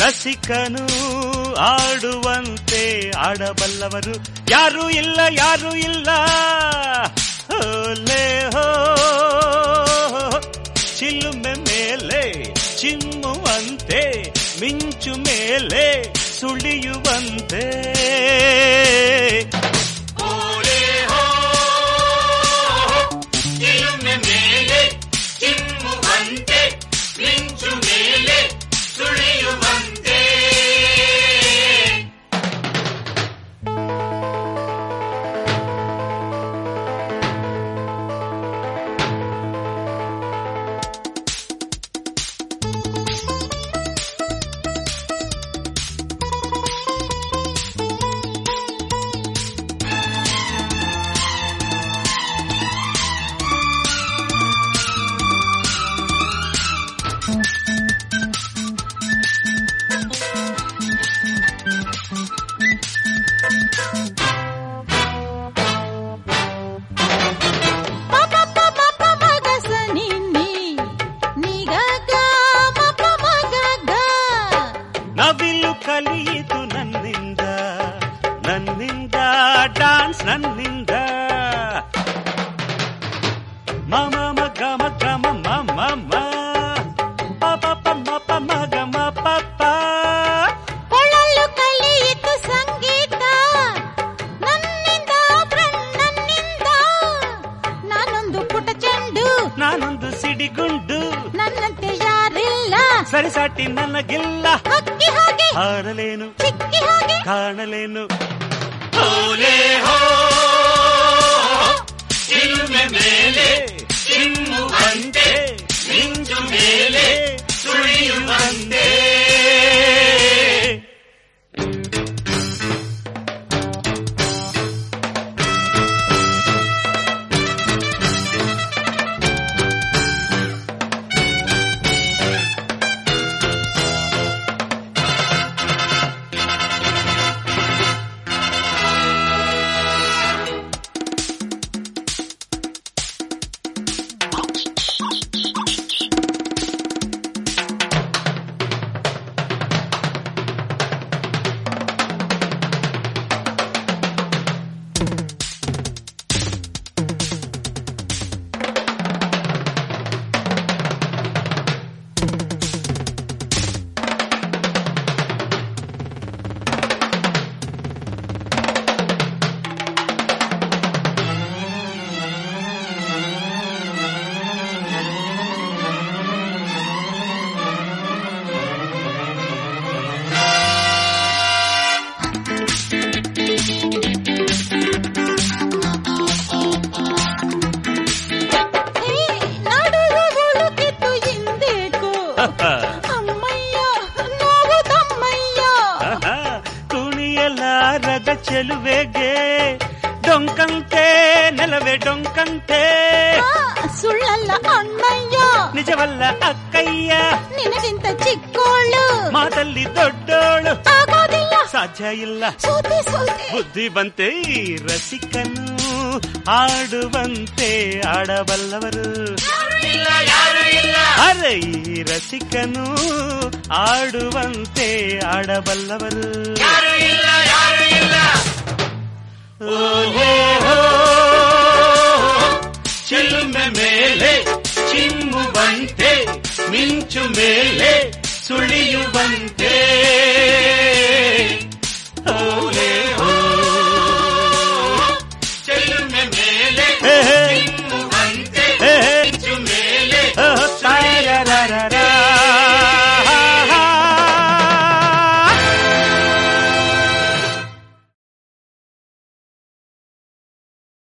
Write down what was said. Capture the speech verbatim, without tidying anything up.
ರಸಿಕನು ಆಡುವಂತೆ ಆಡಬಲ್ಲವರು ಯಾರು ಇಲ್ಲ ಯಾರು ಇಲ್ಲ. ಹೋಲೆ ಹೋ ಚಿಲುಮೆ ಮೇಲೆ ಚಿಮ್ಮುವಂತೆ ಮಿಂಚು ಮೇಲೆ ಸುಳಿಯುವಂತೆ. ಓಲೆ ಹೋ ಚಿಲುಮೆ ಮೇಲೆ ಚಿಮ್ಮುವಂತೆ ಮಿಂಚು ಮೇಲೆ ಸುಳಿಯುವಂತೆ. ನವಿಲು ಕಲಿಯಿತು ನನ್ನಿಂದ ನನ್ನಿಂದ ಡಾನ್ಸ್ ನನ್ನಿಂದ. ಮಮ ಮಗ ಮಗ ಮಮ ಮಮ ಪಪ ಮಪ ಮಗ ಮ ಪಪ. ಕೊಳ್ಳಲು ಕಲಿಯಿತು ಸಂಗೀತ ನನ್ನಿಂದ ನನ್ನಿಂದ. ನಾನೊಂದು ಪುಟ ಚೆಂಡು ನಾನೊಂದು ಸಿಡಿಗುಂಡು ನನ್ನಂತೆ ಯಾರಿಲ್ಲ. ಸರಿಸಾಟಿ ನನಗಿಲ್ಲ. ಹಕ್ಕಿ ಹಾಗೆ ಹಾರಲೇನು ಚಿಕ್ಕಿ ಹಾಗೆ ಕಾಣಲೇನು. ಓಲೆ ಹೋ ಚಿಲುಮೆ ಮೇಲೆ ಚಿಮ್ಮುವಂತೆ ಮಿಂಚು ಮೇಲೆ ಸುಳಿಯುವಂತೆ. ಅಮ್ಮಯ್ಯ ನೋವು ತಮ್ಮಯ್ಯ. ಕುಣಿಯಲಾರದ ಚೆಲುವೆಗೆ ಡೊಂಕಂತೆ ನೆಲವೇ ಡೊಂಕಂತೆ. ಸುಳ್ಳಲ್ಲ ಅಣ್ಣಯ್ಯ ನಿಜವಲ್ಲ ಅಕ್ಕಯ್ಯ. ನಿನಗಿಂತ ಚಿಕ್ಕೋಳು ಮಾತಲ್ಲಿ ದೊಡ್ಡೋಳು ಆಗೋದಿಲ್ಲ. ಸಾಧ್ಯ ಇಲ್ಲ ಸೋತೆ ಸೋತೆ ಬುದ್ಧಿ ಬಂತೆ. ರಸಿಕನು ಆಡುವಂತೆ ಆಡಬಲ್ಲವರು ಅರೆ ಈ ರಸಿಕನು ಆಡುವಂತೆ ಆಡಬಲ್ಲವರು. ಓಹೋ ಚಿಲುಮೆ ಮೇಲೆ ಚಿಮ್ಮುವಂತೆ ಮಿಂಚು ಮೇಲೆ ಸುಳಿಯುವಂತೆ.